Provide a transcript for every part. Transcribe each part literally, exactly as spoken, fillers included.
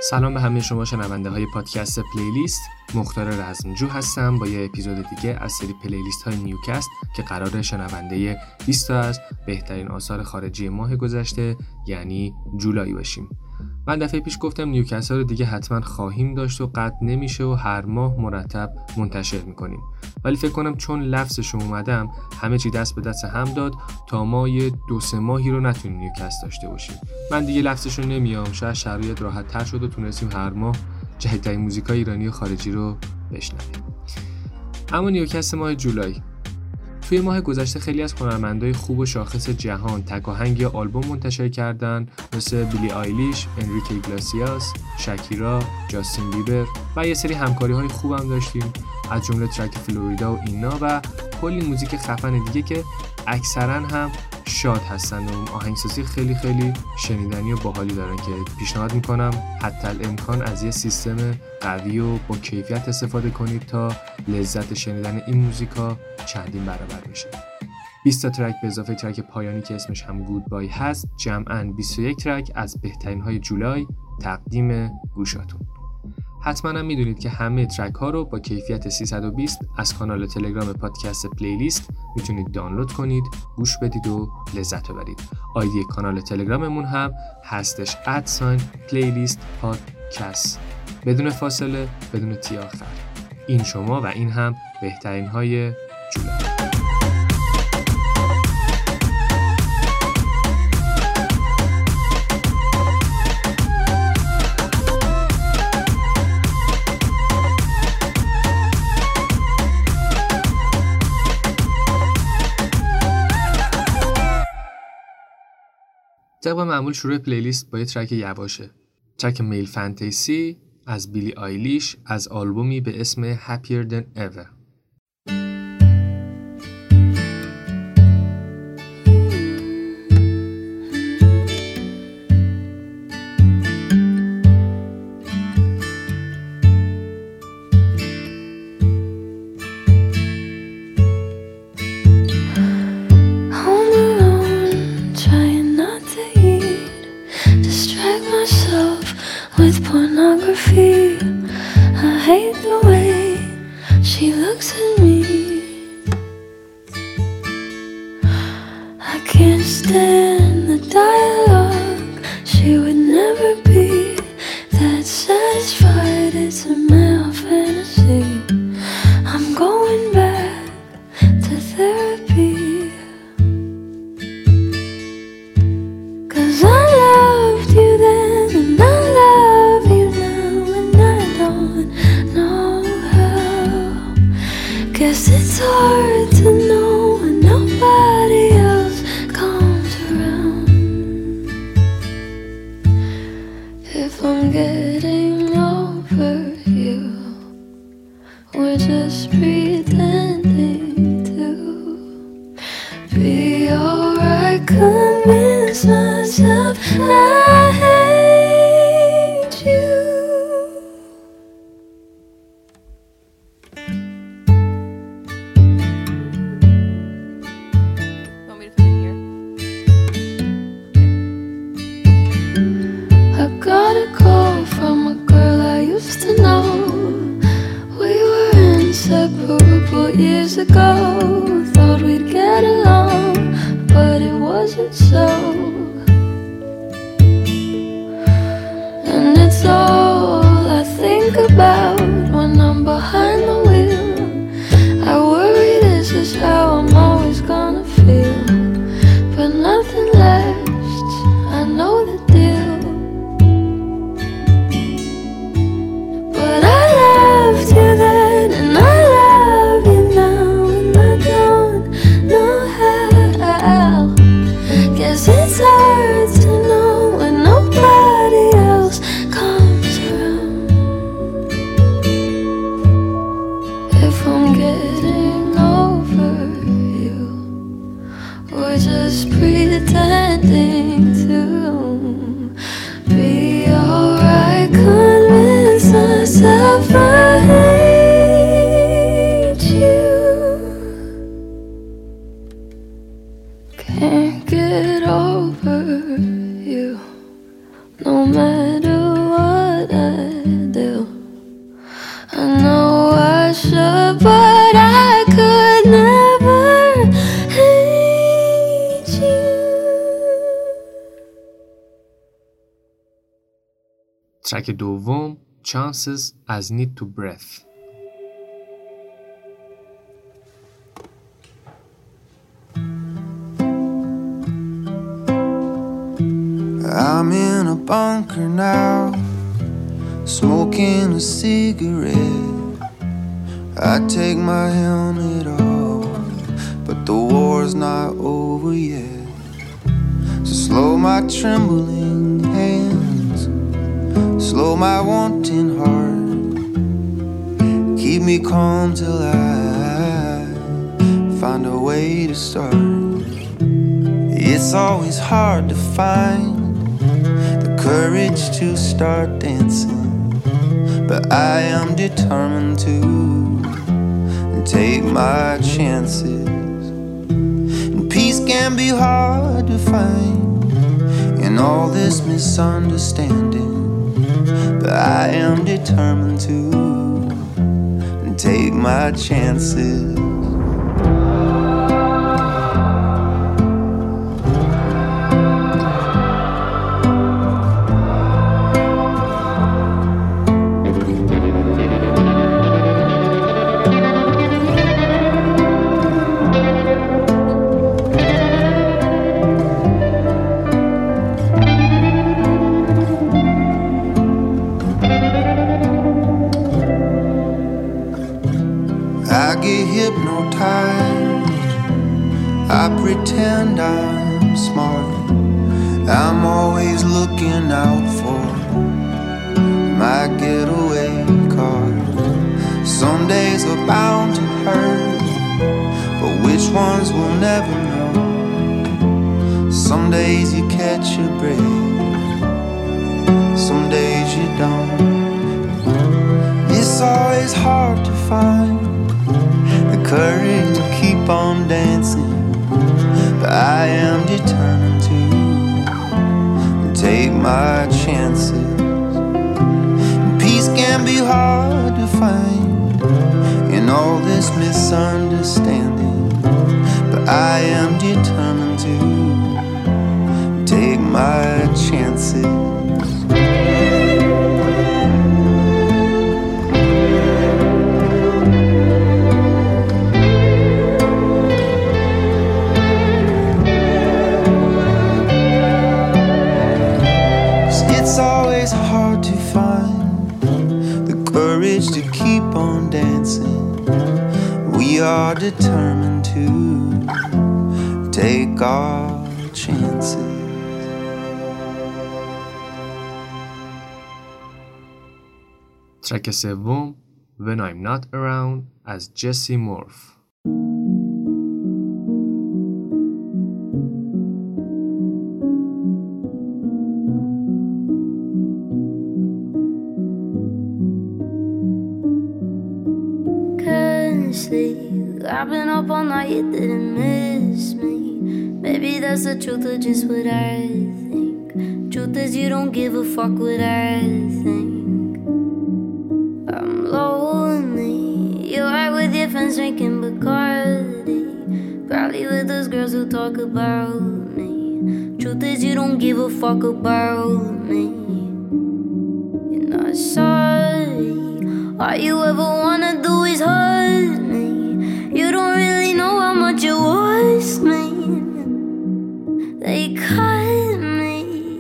سلام به همه شما شنونده های پادکست پلیلیست. مختار رزمجو هستم با یه اپیزود دیگه از سری پلیلیست های نیوکست که قراره شنونده بیست تا از بهترین آثار خارجی ماه گذشته یعنی جولای باشیم. من دفعه پیش گفتم نیوکست ها رو دیگه حتما خواهیم داشت و قطع نمیشه و هر ماه مرتب منتشر میکنیم، ولی فکر کنم چون لفظشون اومدم همه چی دست به دست هم داد تا ما یه دو سه ماهی رو نتونیم نیوکست داشته باشیم. من دیگه لفظشون نمیام، شاید شرایط راحت تر شد و تونستیم هر ماه جدیدترین موزیکای ایرانی و خارجی رو بشنویم. اما نیوکست ماه جولای، توی ماه گذشته خیلی از هنرمندای خوب و شاخص جهان تک آهنگ یا آلبوم منتشر کردن، مثل بیلی آیلیش، انریکه ایگلاسیاس، شکیرا، جاستین بیبر و یه سری همکاری‌های خوبم داشتیم از جمله ترک فلوریدا و اینا و کلی موزیک خفن دیگه که اکثرا هم شاد هستن و آهنگسازی خیلی خیلی شنیدنی و باحالی دارن که پیشنهاد میکنم حتی الامکان از یه سیستم قوی و با کیفیت استفاده کنید تا لذت شنیدن این موزیکا چندین برابر میشه. بیست تا ترک به اضافه ترک پایانی که اسمش هم گودبای هست، جمعاً بیست و یک ترک از بهترین های جولای تقدیم گوشاتون. حتما هم میدونید که همه ترک ها رو با کیفیت سیصد و بیست از کانال تلگرام پادکست پلیلیست میتونید دانلود کنید، گوش بدید و لذت ببرید. آیدی کانال تلگراممون هم هستش ادساین پلیلیست پادکست، بدون فاصله، بدون تی آخر. این شما و این هم بهترین های جولای. طبق معمول شروع پلیلیست با یه ترک یواشه، ترک میل فانتزی از بیلی آیلیش از آلبومی به اسم Happier Than Ever. With pornography, I hate the way she looks at me. I can't stand the dialogue. She would never be that satisfied. It's a male fantasy. I'm going back to therapy. 'Cause I loved you then and I guess it's hard to know when nobody else comes around. If I'm getting over you, we're just pretending to be alright. Convince myself I hate you. Got a call from a girl I used to know. We were inseparable years ago. Thought we'd get along, but it wasn't so. And it's all I think about when I'm behind the wheel. I worry this is how I'm always gonna feel, but nothing lasts, I know the deal. Guess ترک دوم Chances از Need to Breath. I'm in a bunker now, smoking a cigarette. I take my helmet off, but the war's not over yet. So slow my trembling hands, slow my wanting heart. Keep me calm till I find a way to start. It's always hard to find the courage to start dancing, but I am determined to take my chances. And peace can be hard to find in all this misunderstanding, but I am determined to take my chances. I get hypnotized, I pretend I'm smart. I'm always looking out for my getaway car. Some days are bound to hurt, but which ones we'll never know. Some days you catch your breath, some days you don't. It's always hard to find the courage to keep on dancing, but I am determined to take my chances. Peace can be hard to find in all this misunderstanding, but I am determined to take my chances. It's always hard to find the courage to keep on dancing. We are determined to take our chances. ترک سوم When I'm Not Around از جسی مورف. I've been up all night, you didn't miss me. Maybe that's the truth or just what I think. Truth is you don't give a fuck what I think. I'm lonely, you're out with your friends drinking Bacardi, probably with those girls who talk about me. Truth is you don't give a fuck about me. You're not sorry, all you ever wanna do is hurt me. You don't really know how much it was me. They cut me.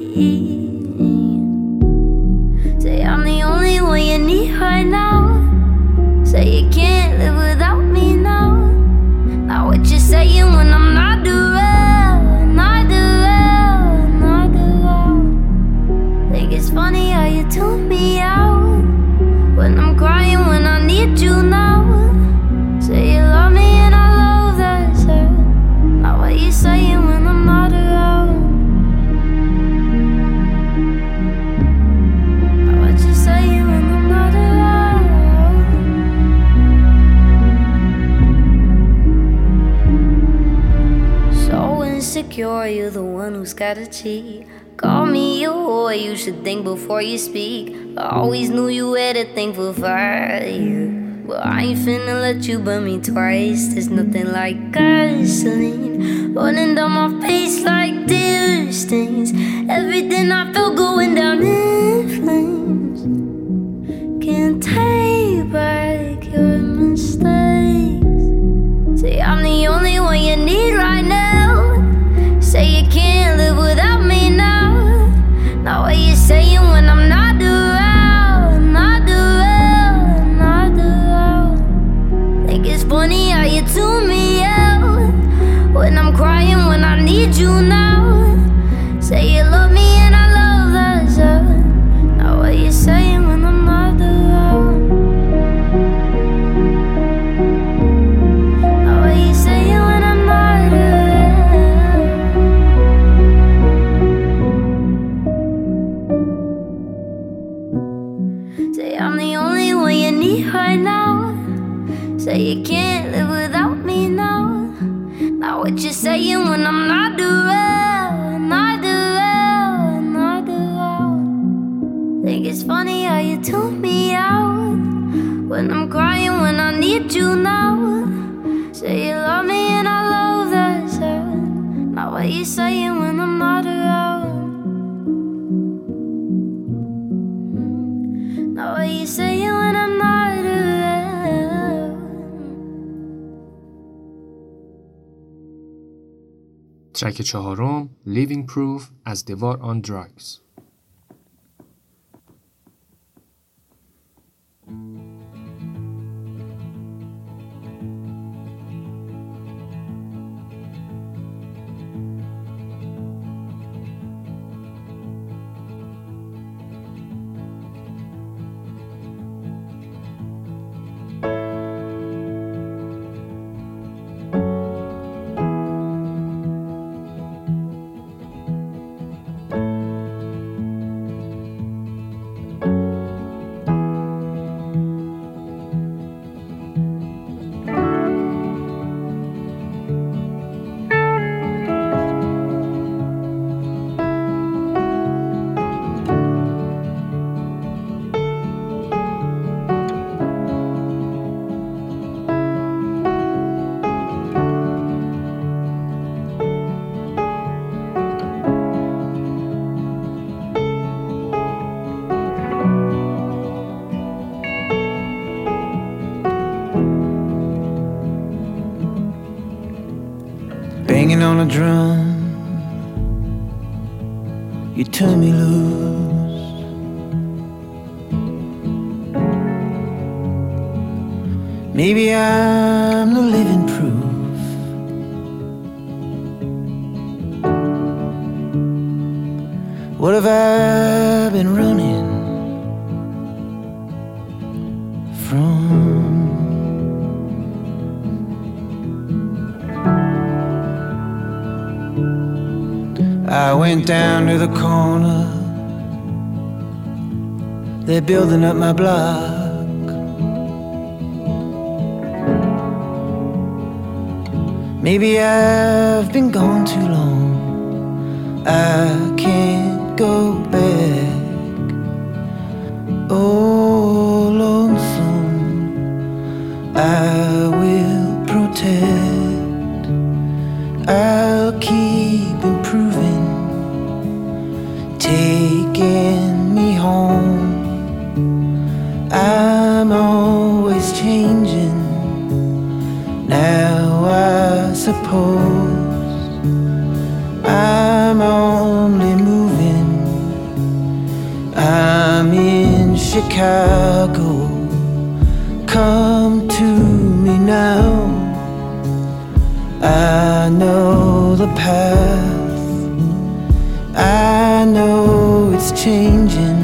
Say I'm the only one you need right now. Say you can't live without me now. Now what you saying when I'm not around, not around, not around. Think it's funny how you tune me out when I'm crying when I need you now. Say you love me and I love that hurt. Now what you saying when I'm not around? Now what you saying when I'm not around? So insecure, you're the one who's gotta cheat. Call me your whore, you should think before you speak. I always knew you had a thing for fire, but I ain't finna let you burn me twice. There's nothing like gasoline running down my face like tear stains. Everything I felt going down in flames. and take back your mistakes. Say I'm the only one you need right now. Say you can't live without me now. Now what you saying when I'm not around, not around, not around. Think it's funny how you tune me out when I'm crying, when I need you now. Say you love me and I love that sound. Now what you saying when I'm not around? Now what you saying when I'm not around? Say I'm the only one you need right now. Say you can't live without me now. Now what you saying when I'm not around, not around, not around. Think it's funny how you tune me out when I'm crying, when I need you now. Say you love me and I love that sound. Now what you saying when I'm not around? Now what you saying when I'm not around? ترک چهارم Living Proof از The War on Drugs. Banging on a drum, you turn me loose. Maybe I'm the living proof. What have I been running from? I went down to the corner, they're building up my block. Maybe I've been gone too long, I can't go back. Oh, lonesome, I will protect. I'll keep improving, taking me home. I'm always changing, now I suppose I'm only moving. I'm in Chicago, come to me now. I know the path, I know it's changing.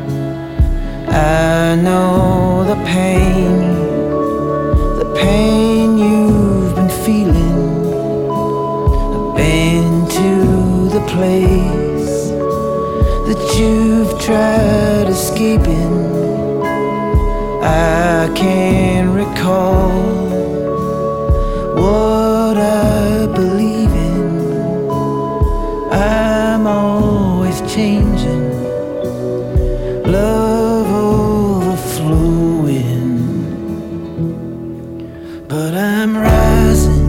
I know the pain, the pain you've been feeling. I've been to the place that you've tried escaping. I can't recall what I believe in. I'm always changing, love overflowing, but I'm rising.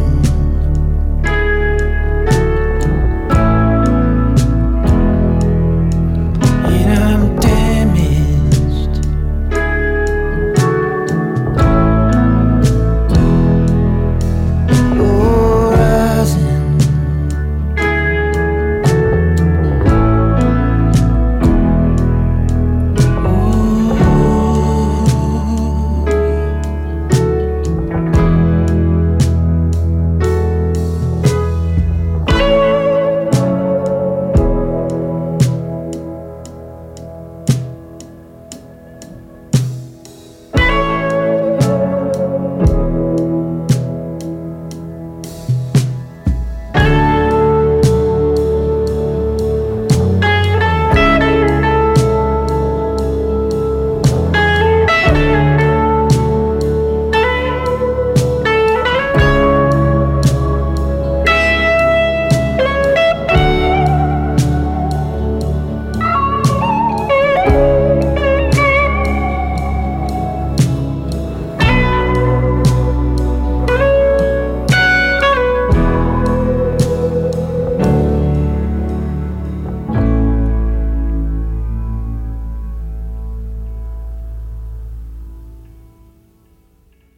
And I'm damaged.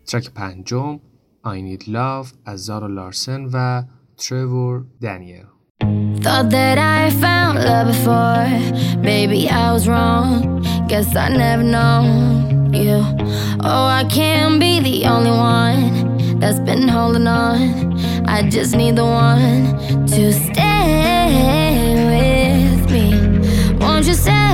ترک پنجم I Need Love از زارا لارسن و ترور دانیل. Thought that I found love before. Baby, I was wrong. Guess I never known you. Oh, I can't be the only one that's been holding on. I just need the one to stay with me. Won't you say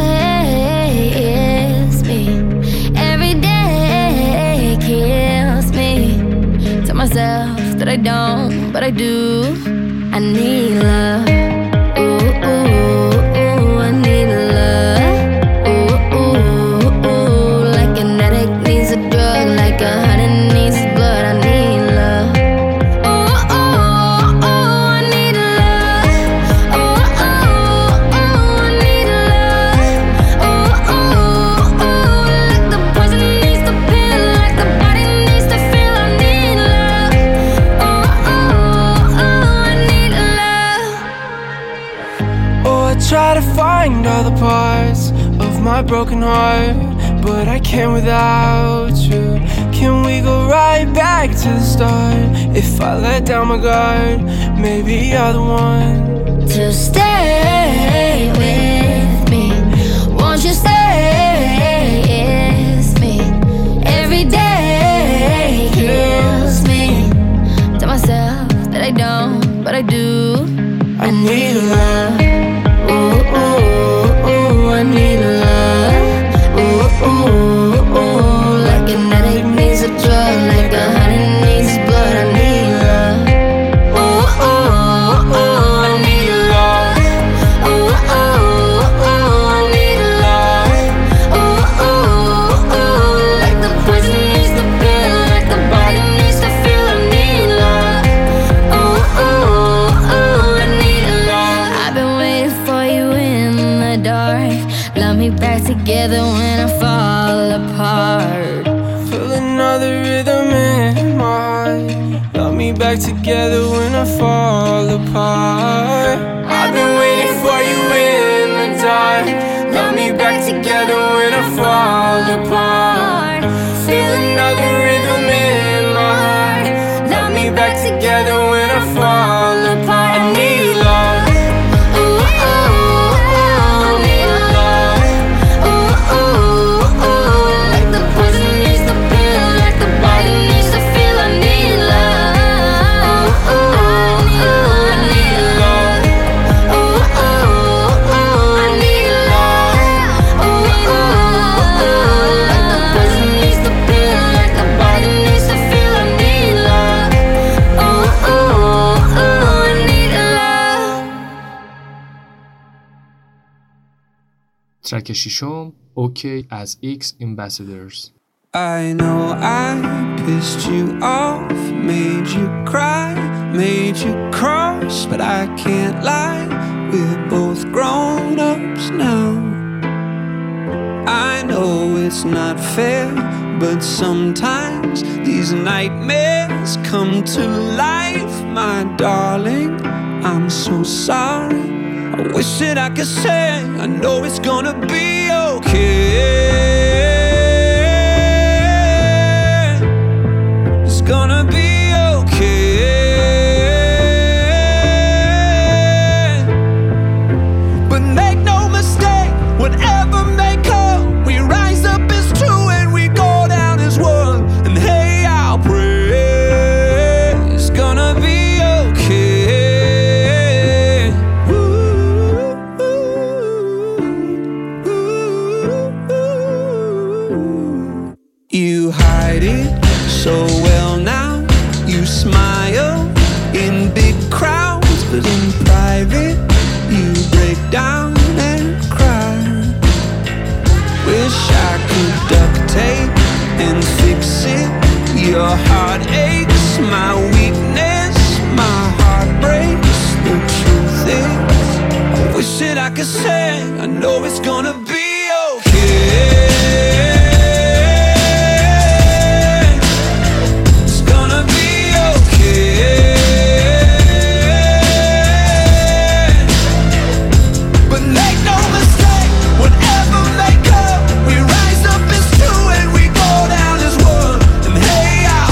it's me? Every day kills me. Tell myself that I don't, but I do. I need love. Ooh, ooh, ooh, I need love. Ooh, ooh, ooh, like an addict needs a drug, like a honey needs blood. I need love. Ooh, ooh, ooh, I need love. Ooh, ooh, ooh, I need love. Ooh, ooh, ooh, like the poison needs the pill, like the body needs to feel. I need love. Ooh, ooh, ooh, I need love. Oh, I try to find all the parts of my broken heart, but I can't without you. Can we go right back to the start? If I let down my guard, maybe you're the one to stay with me. Won't you stay with me? Every day kills me. Tell myself that I don't, but I do. I need love. Ooh, ooh, ooh, I need love. Ooh, ooh, ooh, like an addict needs a drug, like a honey needs blood. I need love. Ooh, ooh, ooh, I need love. Ooh, ooh, ooh, I need love. Ooh, ooh, ooh, like the poison needs the pill, like the body needs to feel. I need love. Ooh, ooh, ooh, I need love. I've been waiting for you in the dark. Love me back together when I fall apart. Feel another rhythm in my heart. Love me back together when I fall apart. I've been waiting for you in the dark. Love me back together when I fall apart. Feel another rhythm in my heart. Love me back together when I fall apart. I need love. Ooh, ooh, ooh, I need love. Ooh, ooh, ooh, like the poison needs the pill, like the body needs to feel. I need love. Ooh, ooh, ooh, I need love. Ooh, ooh, ooh, I need love. Ooh, ooh, ooh, like the poison needs the pill, like the body needs to feel. I need love. Ooh, ooh, ooh, I need love. ترک ششم اوکی از ایکس Ambassadors. I know I pissed you off, made you cry, made you cross, but I can't lie, we're both grown-ups now. I know it's not fair, but sometimes these nightmares come to life, my darling. I'm so sorry, I wish that I could say I know it's gonna be okay. It's gonna be okay. But make no mistake, whatever may come, we rise up as two and we go down as one. And hey, I'll pray it's gonna be okay. Ooh, ooh, ooh, ooh. You hide it so well now. You smile in big crowds, but in private you break down and cry. Wish I could duct tape and fix it. Your heart aches, my weakness, my heart breaks. The truth is, I wish that I could say I know it's gonna be okay. It's gonna be okay. But make no mistake, whatever may come, we rise up as two and we go down as one. And hey, I'll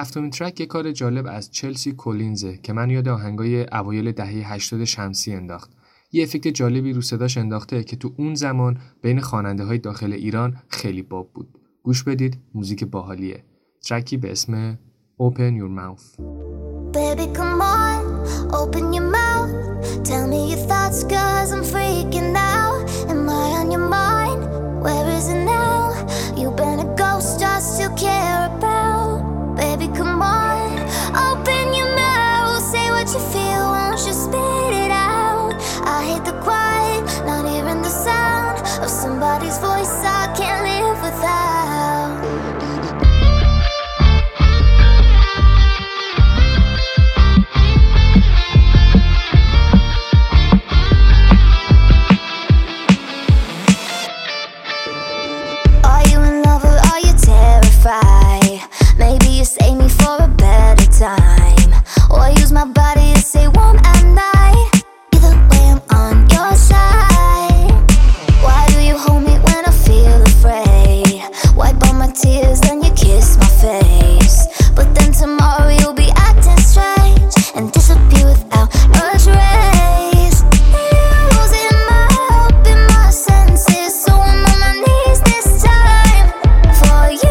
هفتمین ترک یه کار جالب از چلسی کولینزه که من یاد آهنگای اوایل دهه هشتاد شمسی انداخت. یه افکت جالبی رو صداش انداخته که تو اون زمان بین خواننده‌های داخل ایران خیلی باب بود. گوش بدید، موزیک باحالیه. ترکی به اسم Open Your Mouth. Baby, come on, open your mouth. Tell me your thoughts, cause I'm freaking out. Am I on your mind? Where is it now? You've been a ghost I still care about. Baby, come on, open your mouth. Say what you feel, won't you spit it out? I hate the quiet, not hearing the sound of somebody's voice I can't live without. Maybe you save me for a better time, or use my body to stay warm at night. Either way I'm on your side. Why do you hold me when I feel afraid? Wipe all my tears, then you kiss my face. But then tomorrow you'll be acting strange and disappear without a trace. Losing my hope in my senses, so I'm on my knees this time for you.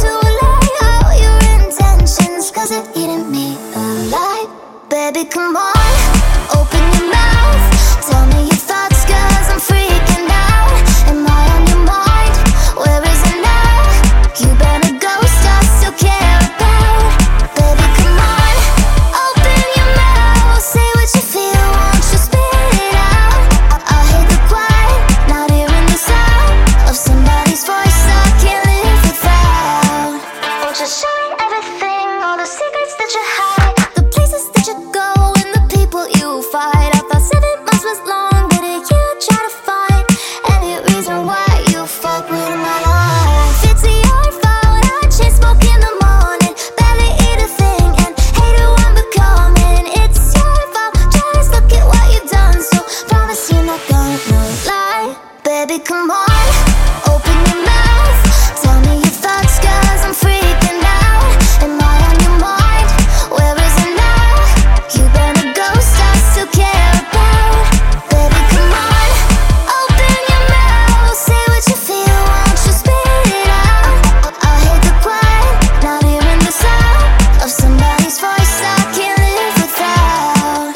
Cause it's eating me alive. Baby, come on, open your mouth. Tell me your thoughts, cause I'm freaking out. Am I on your mind? Where is it now? You been a ghost I still care about. Baby, come on, open your mouth. Say what you feel, won't you spit it out? I, I hate the quiet, not hearing the sound of somebody's voice I can't live without. Won't you show me everything? All the secrets that you hide, the places that you go, and the people you fight. I thought seven months was long, but a year try to find any reason why you fuck with my life. It's your fault, I chain smoke in the morning, barely eat a thing, and hate who I'm becoming. It's your fault, just look at what you've done, so promise you're not gonna lie. Baby, come on, open your mouth. Tell me your thoughts, cause I'm freaking out. Am I on your mind? Where is it now? You been a ghost I still care about. Baby, come on, open your mouth. Say what you feel, won't you spit it out? I hate the quiet, not hearing the sound of somebody's voice I can't live without.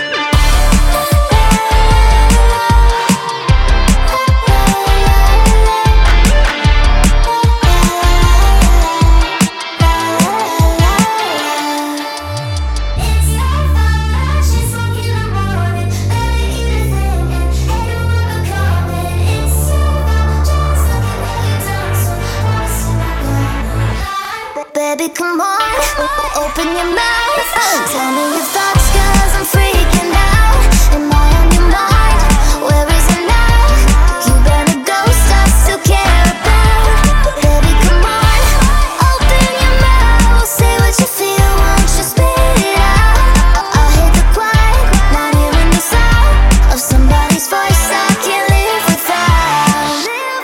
Baby, come on, open your mouth. Tell me your thoughts, cause I'm freaking out. Am I on your mind? Where is it now? You been a ghost I still care about. Baby, come on, open your mouth. Say what you feel, won't you spit it out? I hate the quiet, not hearing the sound of somebody's voice I can't live without.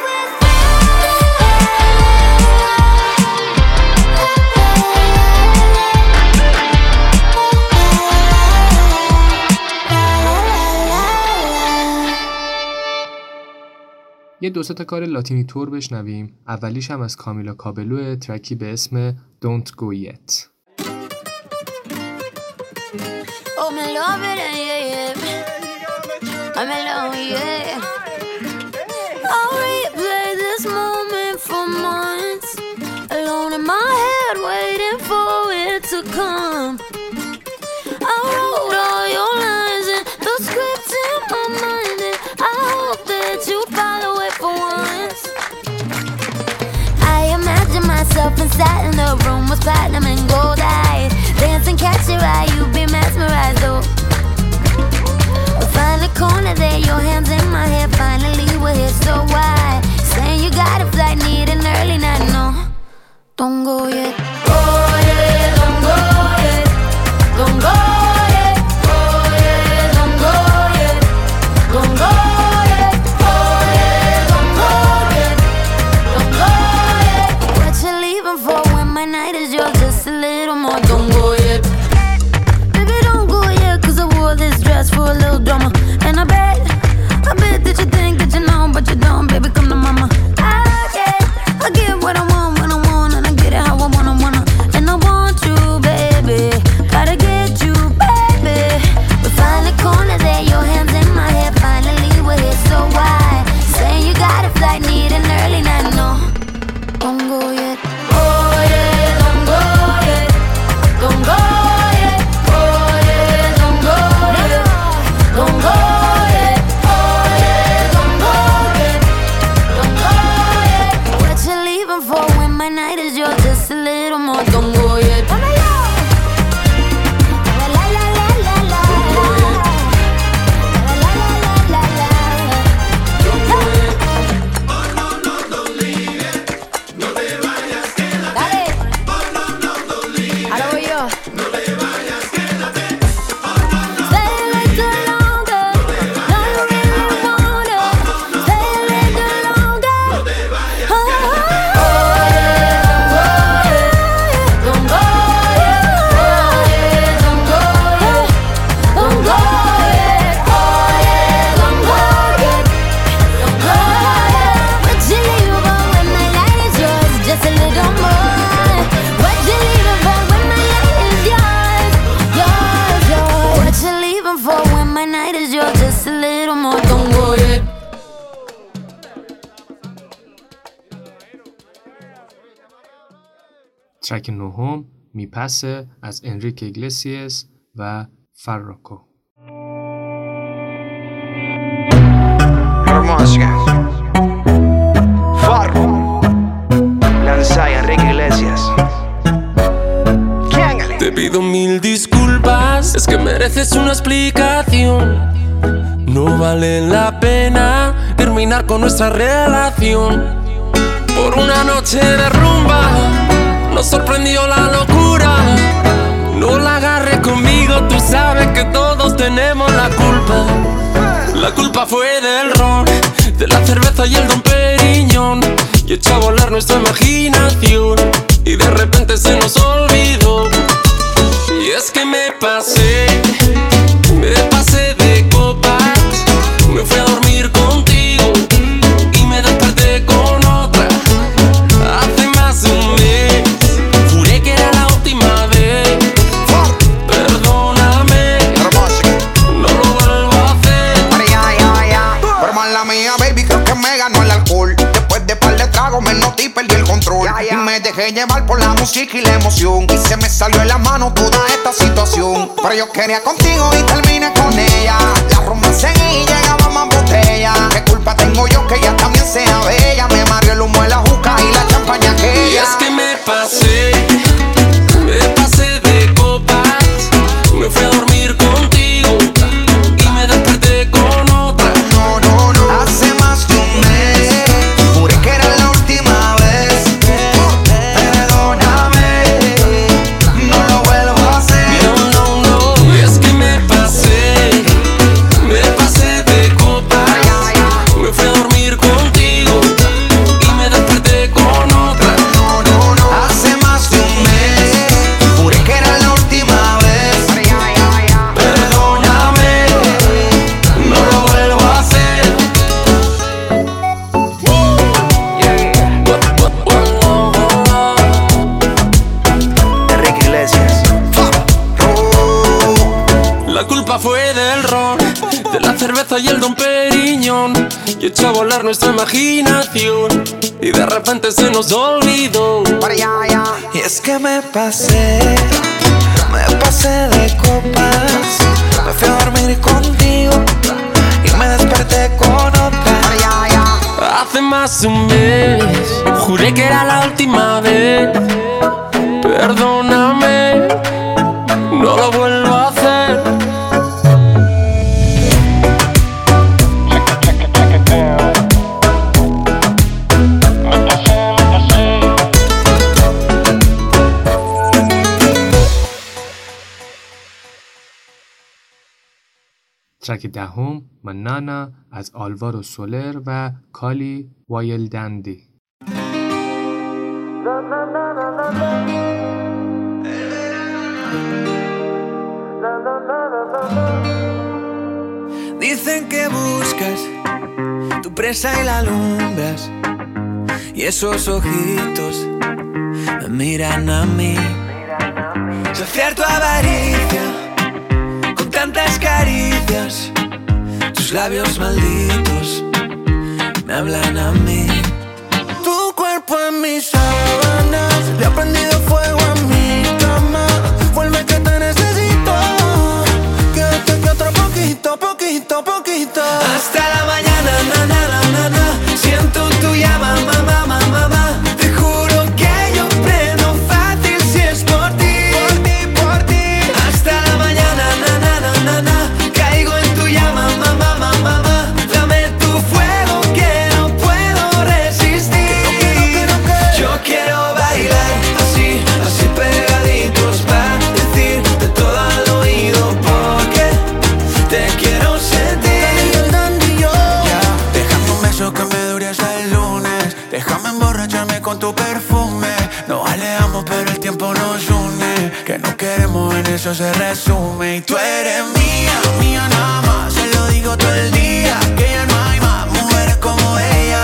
یه دو سه تا کار لاتینی تور بشنویم. اولیش هم از کامیلا کابلو، ترکی به اسم Don't Go Yet. Oh, me love it, yeah, yeah. I'm alone, yeah. I'll replay this moment for months, alone in my head, waiting for it to come. I wrote all your lines and the script in my mind, and I hope that you follow it for once. I imagine myself inside in the room with platinum and gold eyes, dancing, catch your eye, you be mesmerized, though. We'll find a corner there, your hands in my hair, finally we're here, so why? Saying you got a flight, need an early night, no, don't go yet. Oh yeah, don't go yet, don't go yet. Oh yeah, don't go yet, don't go yet. Oh yeah, don't go yet, don't go yet. What you leaving for when my night is yours? Just a little ask for a little drama. And I bet, I bet that you think that you know, but you don't, baby, come to mama. I get, I get what I want when I want, and I get it how I wanna, wanna. And I want you, baby, gotta get you, baby. We find the corner there, your hands in my hair. Finally we're here, so why? Saying you got a flight, need an early night, no. Don't go yet. Oh yeah, don't go yet. Don't go yet. Oh yeah, don't go yet. Don't go yet. Oh yeah, don't go yet. Don't go yet. What you leaving for when my night is yours? Just a little more. Don't go yet. La la la la la la. La la la la la la. Ahora voy yo. Stay a little longer. No, you really wanna. Stay a little longer. Oh, yeah, don't go yet. Don't go yet. Don't go yet. Oh, yeah, don't go yet. Don't go yet. What you leaving for when my light is yours? Just a little more. What you leaving for when my light is yours? Yours, yours. What you leaving for when my night is yours? Just a little more. Don't go yet. ترک نهم میپسه از انریک ایگلسیاس و فراکو. Música. Farro. Lanza y Enrique Iglesias. Te pido mil disculpas, es que mereces una explicación. No vale la pena terminar con nuestra relación. Por una noche de rumba nos sorprendió la locura. No la agarres conmigo, tú sabes que todos tenemos la culpa. La culpa fue del ron, de la cerveza y el Don Periñón. Y echó a volar nuestra imaginación y de repente se nos olvidó. Y es que me pasé, me pasé de copas. Me fui a dormir contigo y me desperté con otra. Hace más de un mes, juré que era la última vez. Perdóname, no lo vuelvo a hacer. Pero mala mía, baby, creo que me ganó el alcohol. Después de par de tragos me noté y perdí el control. Y me dejé llevar por la música y la emoción. Y se me salió en la mano toda esta situación. Pero yo quería contigo y terminé con ella. La rumba seguí y llegaba más botella. ¿Qué culpa tengo yo que ella también sea bella? Me mareó el humo de la juca y la champaña Y aquella. es que me pasé, me pasé de copas. Me fui a dormir contigo y me desperté con otra. No, no, no. Hace más de un mes juré que era la última vez. Perdóname, no lo vuelvo a hacer. No, no, no. Y es que me pasé, me pasé de copas. Me fui a dormir contigo y me desperté con otra. No, no, no. Hace más de un mes juré que era la última vez. Perdóname, no lo vuelvo a hacer. Enrique Iglesias. La culpa fue del ron, de la cerveza y el Don Periñón. Y echó a volar nuestra imaginación y de repente se nos olvidó. Para allá, allá. Y es que me pasé, me pasé de copas. Me fui a dormir contigo y me desperté con otra. Para allá, allá. Hace más de un mes, juré que era la última vez. Perdóname, no lo vuelvo a hacer. ترک دهم منانا از آلوارو سولر و کالی وایلدندی. dicen que buscas tu presa y la alumbras, y esos ojitos me miran a mí. Saciar tu avaricia con tantas caricias, tus labios malditos me hablan a mí. Tu cuerpo en mis sábanas, le ha prendido fuego a mi cama. Vuelve que te necesito, quédate que otro poquito, poquito, poquito. Hasta la mañana, na, na, na, na, na. Siento tu llama, mamá, mamá, mamá. Te juro que yo prendo fácil si es por ti, por ti, por ti. Hasta la mañana, na, na, na, na, na. Caigo en tu llama, mamá, mamá, mamá. Dame tu fuego que no puedo resistir. Yo quiero bailar así, así pegaditos pa' decirte todo al oído porque te quiero sentir. Yeah. Déjame un beso que me dure hasta el lunes. Déjame emborracharme con tu perfume. Nos alejamos pero el tiempo nos une. Que no queremos en eso se resume. Y tú eres mía, mía nada más. Se lo digo todo el día. Que ya no hay más mujeres como ella,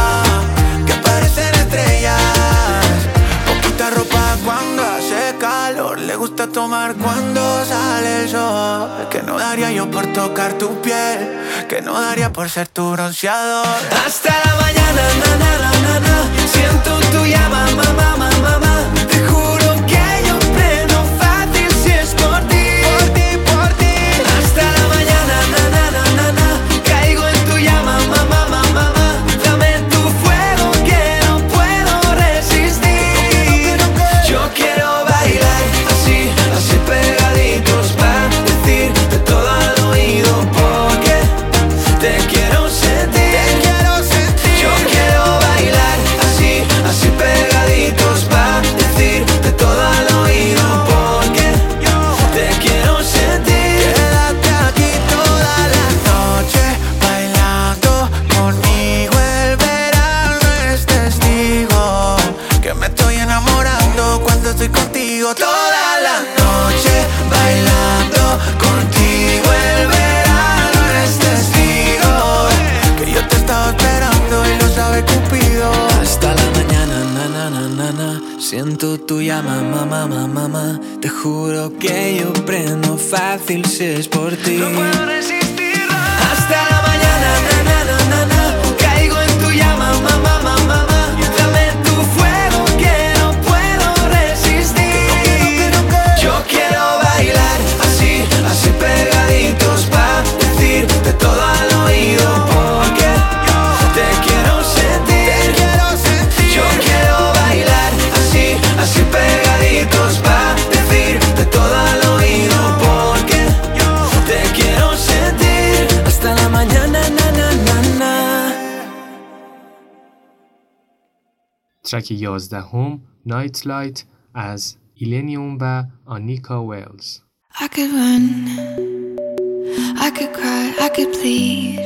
que parecen estrellas. Poquita ropa cuando hace calor. Le gusta tomar cuando sale el sol. Que no daría yo por tocar tu piel. Que no daría por ser tu bronceador. Hasta la mañana, na, na, na, na, na. Siento tu llama, mamá, mamá, mamá. Te juro que yo prendo fácil si es por ti, por ti, por ti. Hasta la mañana, na, na, na, na, na. Caigo en tu llama, mamá, mamá, mamá. Dame tu fuego que no puedo resistir. Yo quiero bailar así, así pegaditos pa' decirte todo al oído porque te quiero sentir. Te quiero sentir. Yo quiero bailar así, así pegaditos pa' decirte todo al oído porque te quiero sentir. Quédate aquí toda la noche bailando conmigo. El verano es testigo que me estoy enamorando cuando estoy contigo. Toda la noche bailando contigo. El verano es testigo que yo te estaba esperando y lo sabe Cupido. Hasta la mañana, na, na, na, na, na. Siento tu llama, mamá, mamá, mamá. Te juro que yo prendo fácil si es por ti. No puedo resistirlo. Hasta la mañana, na, na, na, na, na. Caigo en tu llama, mamá, mamá, mamá. Dame tu fuego que no puedo resistir. Yo quiero bailar así, así pegaditos pa' decirte todo al oído porque te quiero sentir. Yo quiero bailar así, así pegaditos pa' decirte todo al oído porque te quiero sentir. Hasta la mañana, na, na, na, na. ترک یازدهم نایت لایت از ایلنیوم و آنیکا ویلز. I could run, I could cry, I could plead.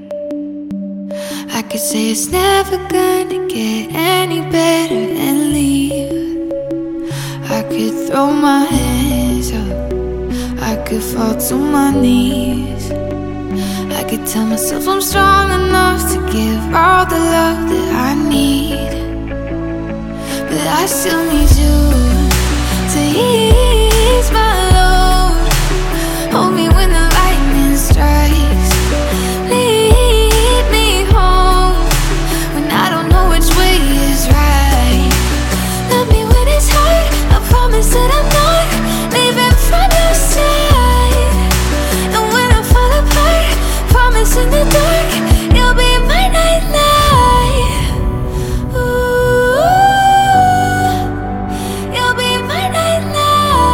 I could say it's never gonna get any better and leave. I could throw my hands up, I could fall to my knees. I could tell myself I'm strong enough to give all the love that I need. But I still need you to ease my load. Hold me when the lightning strikes. Lead me home when I don't know which way is right. Love me when it's hard. I promise that I'm not leaving from your side. And when I fall apart, promise in the dark you'll be my nightlight. Ooh, you'll be my nightlight.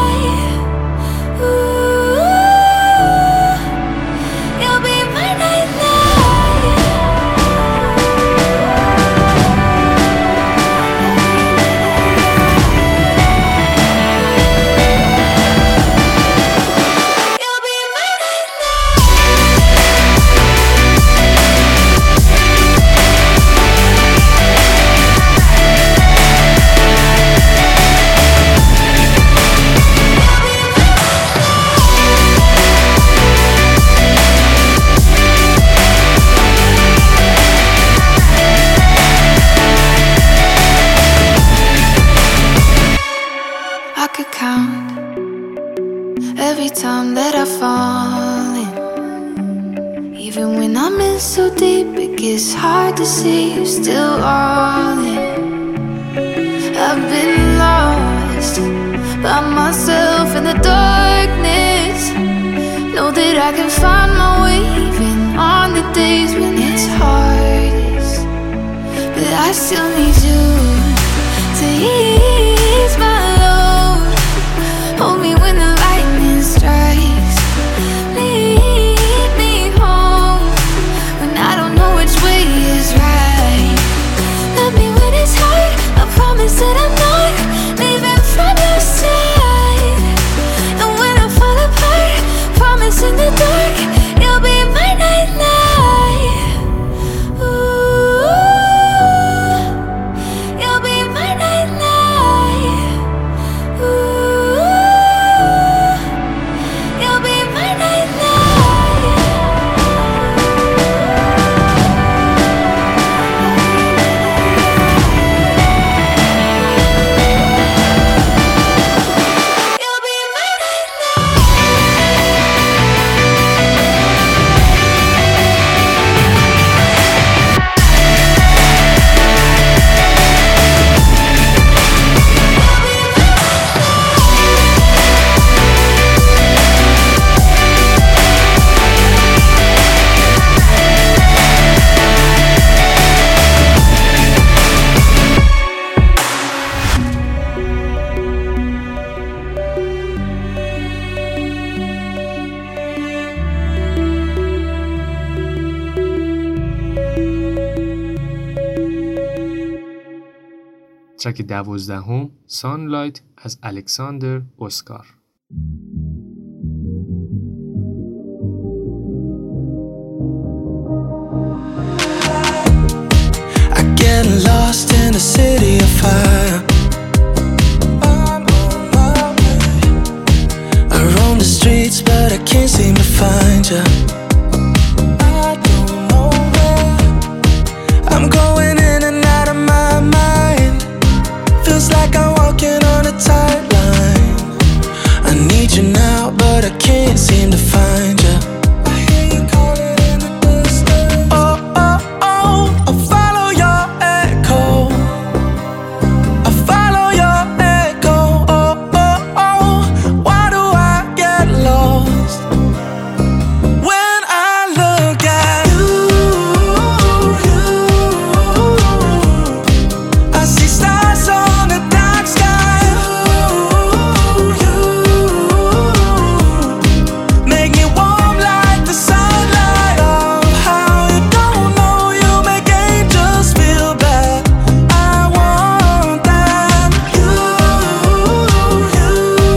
Even when I'm in so deep, it gets hard to see you still all in. I've been lost by myself in the darkness. Know that I can find my way even on the days when it's hardest. But I still need you to ease my load. Hold me when the lightning strikes. Lead me home when I don't know which way is right. Love me when it's hard. I promise that I'm not leaving from your side. And when I fall apart, promise in the dark you'll be my nightlight. Ooh, you'll be my nightlight. Ooh, you'll be my ترک دوازدهم سانلایت از الکساندر اسکار. I get lost in a city of fire. I'm on my way. I roam the streets but I can't seem to find you. I don't know where I'm going in and out of my mind. Feels like I'm walking on a tight line. I need you now, but I can't seem to find you. I hear you calling in the distance. Oh, oh, oh, I follow your echo. I follow your echo. Oh, oh, oh, why do I get lost when I look at you? You, I see stars on the dark sky. You, make me warm like the sunlight. Oh, how you don't know you make angels feel bad. I want that. You, you,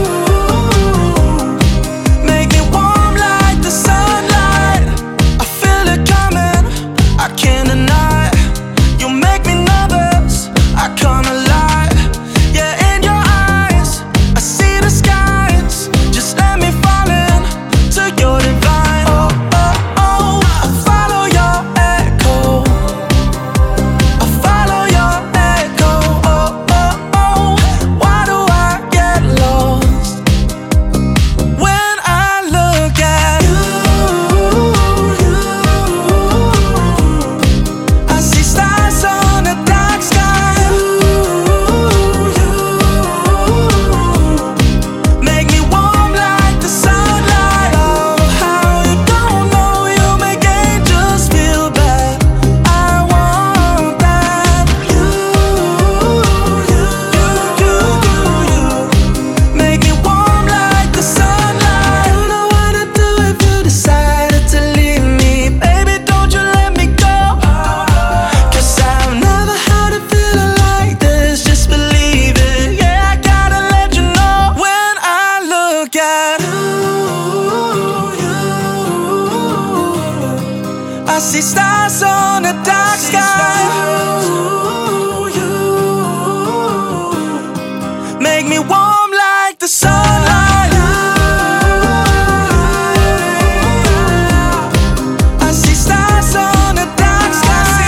make me warm like the sunlight. I feel it coming, I can't deny. You make me nervous, I come alive. Yeah, in your eyes, I see the skies. Just let me fall in to your divine. Oh, oh, oh, I follow your echo. I follow your echo. Oh, oh, oh, why do I get lost when I look at you? I see stars on the dark sky. Make me warm like the sunlight. Oh, how you don't know you make angels feel bad. I want that. You, you, you, you, you, make me warm like the sunlight. You know what I'd do if you decided to leave me. Baby, don't you let me go. Cause I've never had a feeling like this. Just believe it. Yeah, I gotta let you know when I look at you. I see stars on the dark sky. Make me warm like the sunlight. I see stars on the dark sky.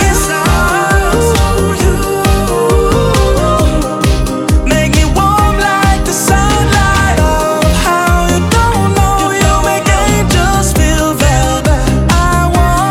Make me warm like the sunlight. Oh, how you don't know you make angels feel bad. I want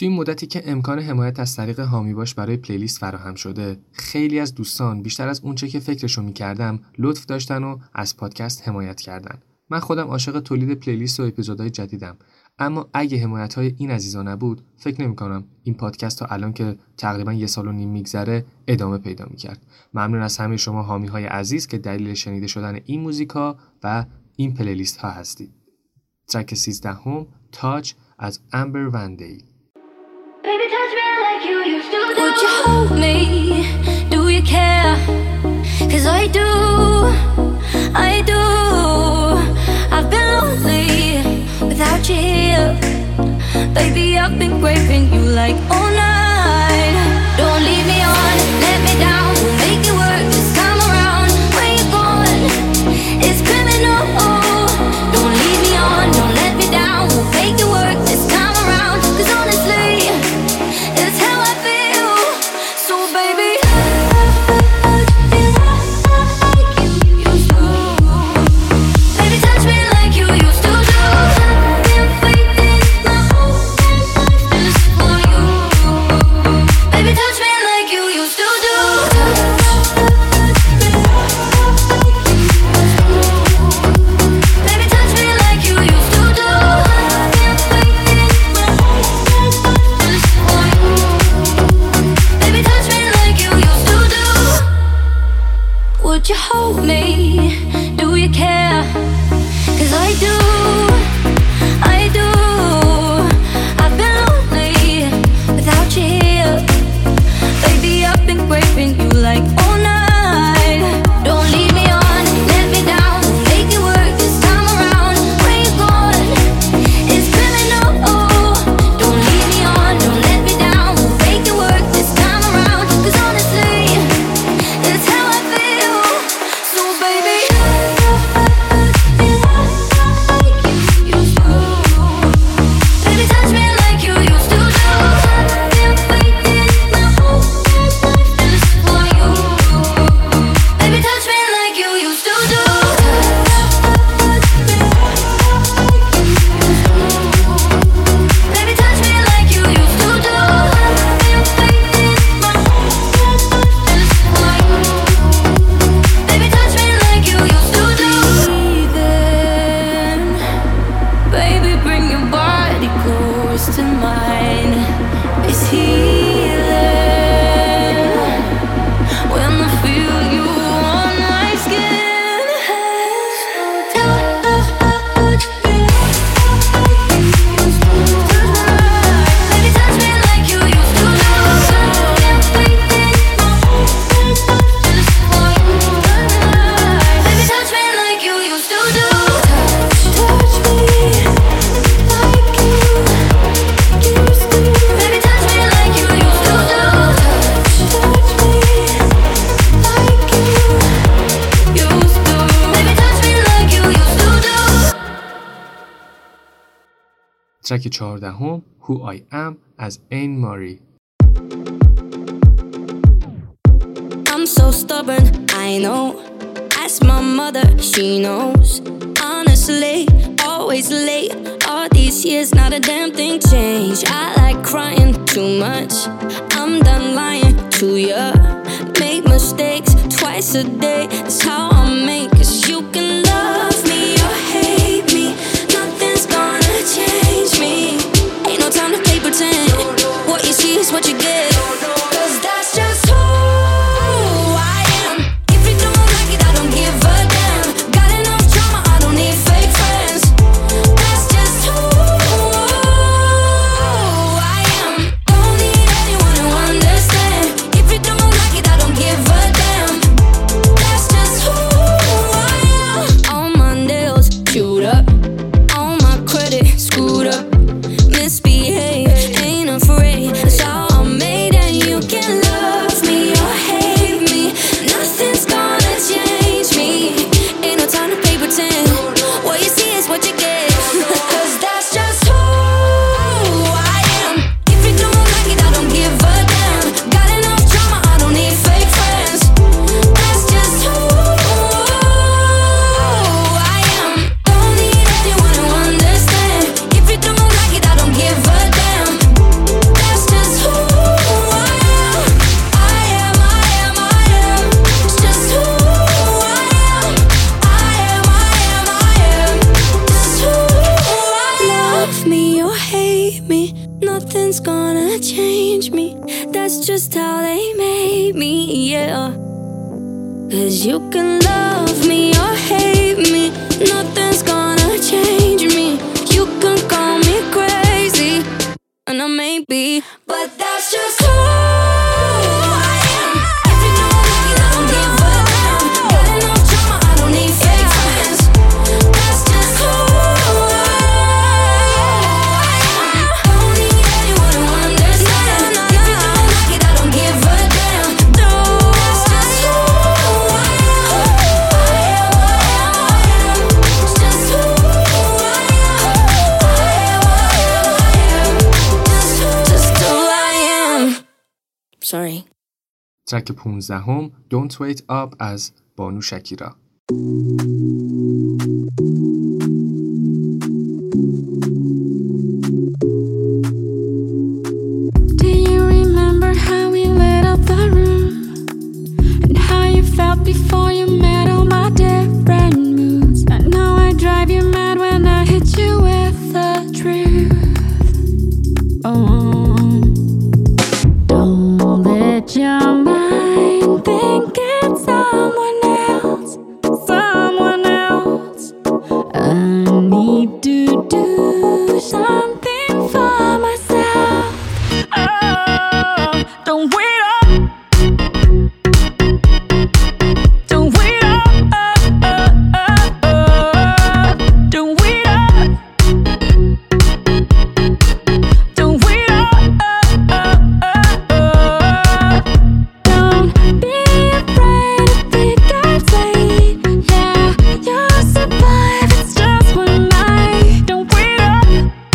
توی این مدتی که امکان حمایت از طریق هامی باش برای پلیلیست فراهم شده، خیلی از دوستان بیشتر از اونچه که فکرشو می‌کردم لطف داشتن و از پادکست حمایت کردن. من خودم عاشق تولید پلیلیست و اپیزودهای جدیدم، اما اگه حمایت‌های این عزیزا نبود، فکر نمی‌کنم این پادکست تا الان که تقریبا یه سال و نیم میگذره ادامه پیدا می‌کرد. ممنون از همه شما هامی‌های عزیز که دلیل شنیده شدن این موزیکا و این پلیلیست‌ها هستید. ترک سیزدهم تاچ از امبر وندیل. Baby, touch me like you used to do. Would you hold me? Do you care? 'Cause I do, I do. I've been lonely without you here. Baby, I've been craving you like all night. Don't leave me on, let me down. We'll make it work this time around. When you're gone, it's criminal. Don't leave me on, don't let me down. We'll make it work this time around. 'Cause honestly, it's how I feel. So baby, baby touch me like you used to do. Been waiting my whole life just for you. Baby touch me like you used to do. Baby touch me like you used to do. Been waiting my whole life just for you. Baby touch me like you used to do. Would you hold me? Do you care? 'Cause I do, I do. I've been lonely without you here. Baby, I've been craving you like all night. Don't leave me on, let me down. We'll make it work this time around. When you're gone, it's criminal. Don't leave me on, don't let me down. We'll make it work this time around. 'Cause honestly, it's how I feel. So baby, baby touch me like you used to do. Been waiting my whole life just for you. Baby touch me like you used to do. Baby touch me like you used to do. Been waiting my whole life just for you. Baby touch me like you used to do. Then, baby bring your body close to mine. It's healing when I feel you on my skin. Touch me. Baby touch me like you used to do. Been waiting my whole life just for you. Baby touch me like you used to do. Touch me like you used to. Baby touch me like you used to do. Touch me like you used to. Baby touch me like you used to do. ترک چهاردهم Who I Am از این ماری. I'm so stubborn, I know. Ask my mother, she knows. Honestly, always late. All these years, not a damn thing changed. I like crying too much. I'm done lying to ya. Make mistakes twice a day. That's how I make. 'Cause you can love me or hate me. Nothing's gonna change me. Ain't no time to play pretend. What you see is what you get. 'Cause that's just who I am. If you don't like it, I don't give a damn. Got enough drama, I don't need fake friends. That's just who I am. Don't need anyone to understand. If you don't like it, I don't give a damn. That's just who they made me, yeah. Cause you can love me or hate me, nothing's gonna change me. You can call me crazy, and I may be, but that's just who I am. If you know me, I don't give a damn. Got enough drama, I don't need fake friends. That's just who I am. Don't need anyone to understand. If you don't like it, I don't give a damn. That's just who I am. I am, I am, I am. It's just who I am. I am, I am, I am. Just who I am. Sorry. ترک پونزدهم Don't Wait Up از بانو شکیرا. Do you remember how we lit up the room and how you felt before you met all my different moods? I know I drive you mad when I hit you with the truth. Oh, don't let your mind think it's someone else, someone else. I need to do something for myself. Oh, don't wait up. Don't wait up. Uh, uh, uh, uh. Don't wait up. Don't wait up. Uh, uh, uh, uh. Don't be afraid to pick up late. Yeah, you'll survive. It's just one night. Don't wait up.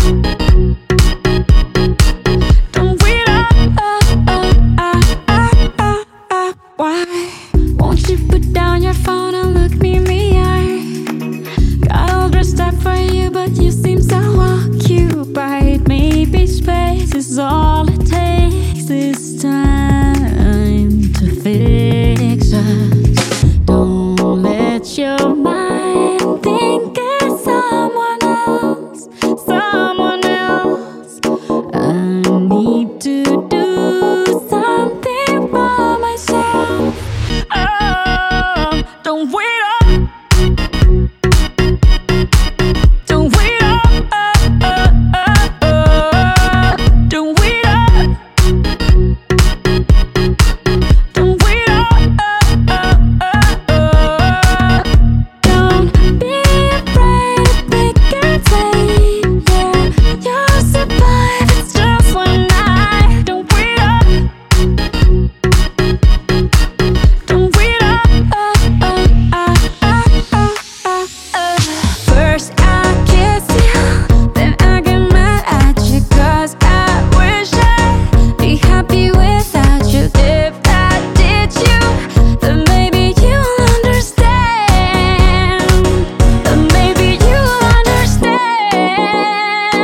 Don't wait up. Uh, uh, uh, uh, uh, uh. Why won't you put down your phone and look me in the eye? Got all dressed up for you, but you seem so occupied. Maybe space is all it takes this time to fix us. Don't let your mind think it's someone else, someone else. I need to do something for myself. Oh, don't wait up. Don't wait up. Uh, uh, uh, uh. Don't wait up. Don't wait up. Uh, uh, uh, uh. Don't be afraid to pick up late. Yeah, you'll survive. It's just one night. Don't wait up. Don't wait up. Uh, uh, uh, uh, uh, uh. First I kiss you, then I get mad at you, 'cause I wish I'd be happy without you. If I did you, then maybe you'll understand. Then maybe you'll understand.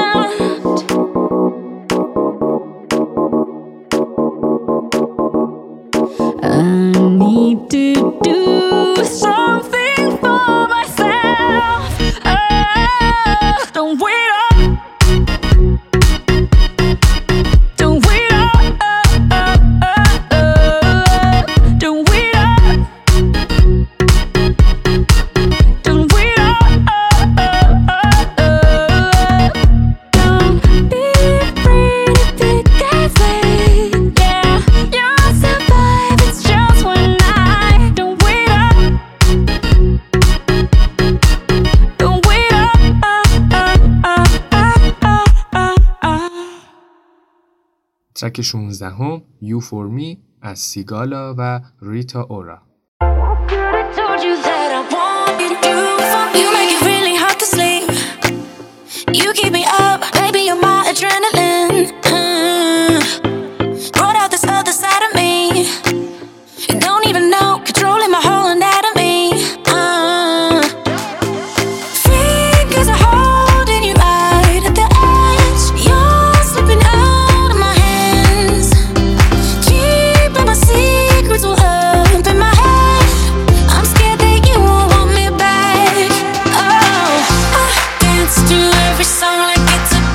I need to do something for myself. Oh, don't wait up. Don't wait up. Uh, uh, uh, uh. Don't wait up. Don't wait up. Uh, uh, uh, uh. Don't be afraid to pick up late. Yeah, you'll survive. It's just one night. Don't wait up. Don't wait up. Uh, uh, uh, uh, uh, uh. ترک شانزدهم You For Me از سیگالا و ریتا اورا. Told you that I wanted you for me. You make it really hard to sleep. You keep me up, baby, you're my adrenaline. Mm. Brought out this other side of me. You don't even know, controlling my whole anatomy. Uh. Fingers are holding you right at the edge. You're slipping out of my hands. Keeping my secrets all up in my head. I'm scared that you won't want me back. Oh, I dance to every song like it's a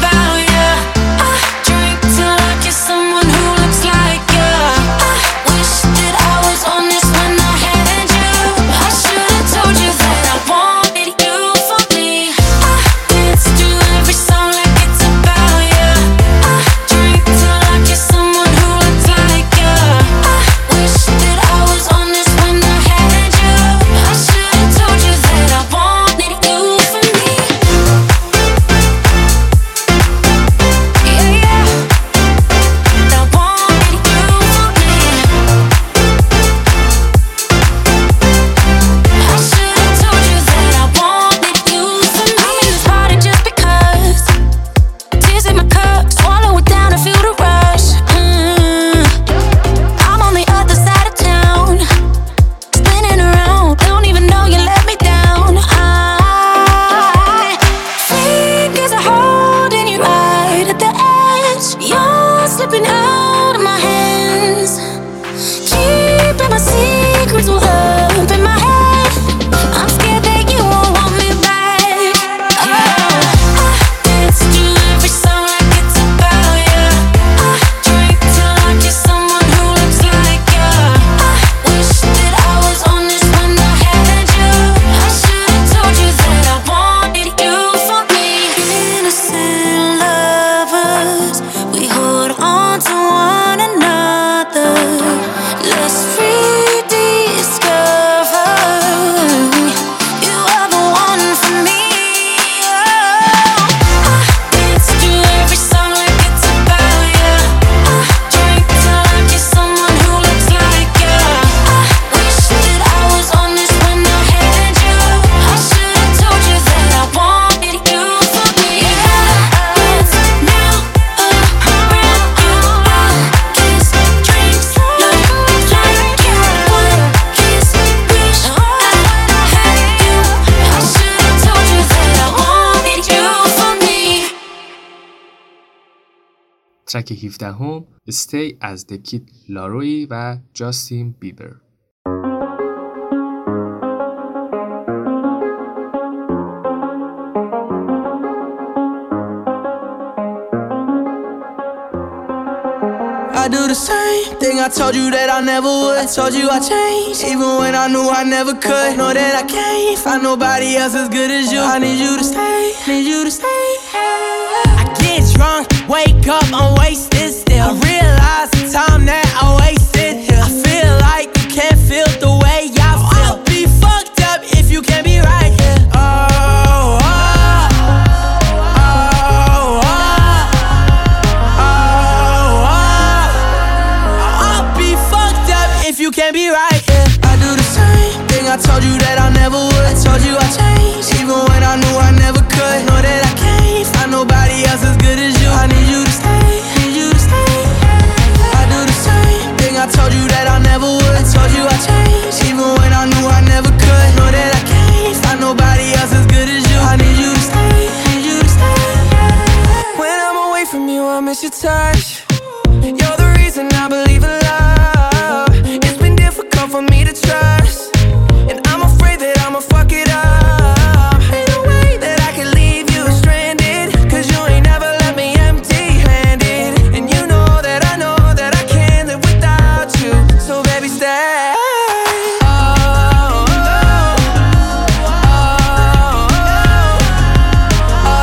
mental up in my head. I'm scared that you won't want me back. Oh, I dance to every song like it's about you. I drink till I'm just someone who looks like you. I wish that I was honest when I had you. I should've told you that I wanted you for me. Innocent lovers, we hold on to one another. Let's rediscover. You are the one for me. Oh, I dance to every song like it's about you. I drink till I'm just someone who looks like you. I wish that I was honest when I had you. I should've told you that I wanted you for me. Dance now around you. Kiss, dreams, look like you. One kiss, wish I had you. I should've told you that I wanted you for me. ترک هفدهم Stay از The Kid Laroi و جاستین بیبر. I do the same thing I told you that I never would. I told you I changed, even when I knew I never could. Know that I can't find nobody else as good as you. I need you to stay, need you to stay. I get drunk, wake up, I'm wasted still. I realize the time that I wasted here. I feel like you can't feel the way I feel. I'll be fucked up if you can't be right here. Oh, oh, oh, oh, oh, oh. I'll be fucked up if you can't be right here. I do the same thing I told you that I never would. I told you I changed, even when I knew I never could. Know that I can't find nobody else as good as you. I need you to stay, need you to stay. I do the same thing I told you that I never would. I told you I changed, even when I knew I never could. Know that I can't find nobody else as good as you. I need you to stay, need you to stay. When I'm away from you, I miss your touch. You're the reason I believe in love. It's been difficult for me to trust, and I'm afraid that I'ma fuck it up. Ain't no way that I can leave you stranded, cause you ain't never left me empty-handed. And you know that I know that I can't live without you. So baby, stay. Oh, oh, oh, oh,